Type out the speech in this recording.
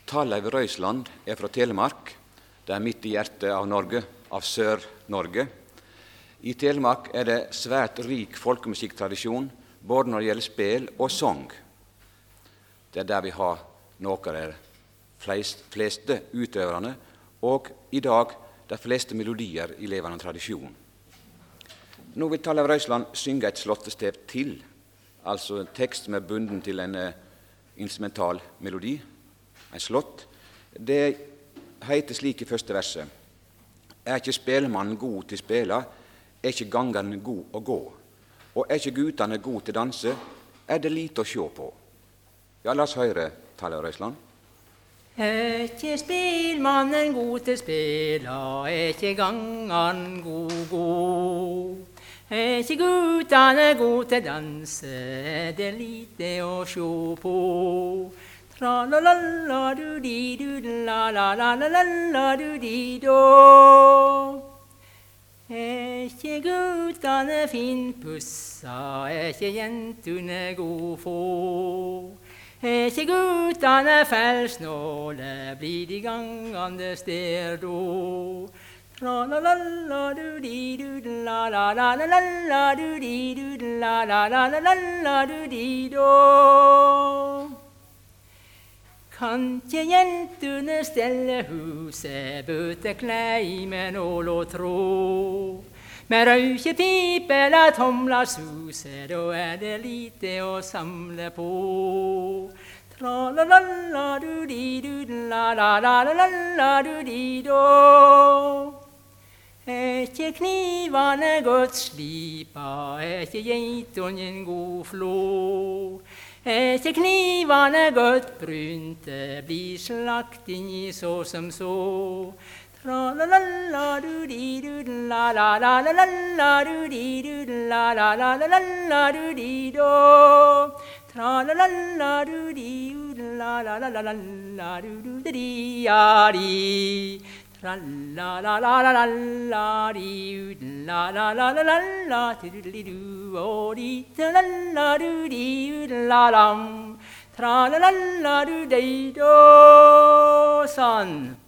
Talleiv Røisland fra Telemark. Det midt i hjertet av Norge, av Sør-Norge. I Telemark det svært rik folkemusikktradisjon, både når det gjelder spel og sang. Det der vi har noen av de fleste utøverne, og i dag de fleste melodier i levende tradisjon. Nå vil Talleiv Røisland synge et slåttestev til, altså en tekst som bunden til en instrumental melodi, en slått. Det heter slik i første verset: ikke spelemannen god til spela, ikke gangeren god å gå, og ikke gutane god til danse, det lite å sjå på. Ja, la oss høre Talleiv Røisland. Ikke spelmannen god til spela, ikke gangeren god. Ikke gutane god til danse, det lite å sjå på. Tra-la-la-la-du-di-du-la-la-la-la-la-du-di-do. Ikke gutane finpussa, ikke jentune god få. Ikke gutane fellsnåle, blir de gangande sterdo. Tra-la-la-la-du-di-du-la-la-la-la-la-du-di-du-la-la-la-la-la-du-di-do. Kan ikke jentune stelle huset, bøte klei med nål og tråd. Med røykepipe eller tomla suse, da det lite å samle på. Tra-la-la-la-du-di-du-la-la-la-la-la-du-di-do. Ikke knivane godt slipa, ikke geitungen god flå. Ikke knivane godt brunte, blir slakt inn i så som så. Tra-la-la-la-du-di-du-la-la-la-la-la-du-di-du-la-la-la-la-la-du-di-do. Tra-la-la-la-du-di-du-la-la-la-la-la-du-di-di-di. Tra-la-la-la-la-la-di-du-la-la-la-la-la-di-du-la-lam. Tra-la-la-la-du-di-do. Sånn.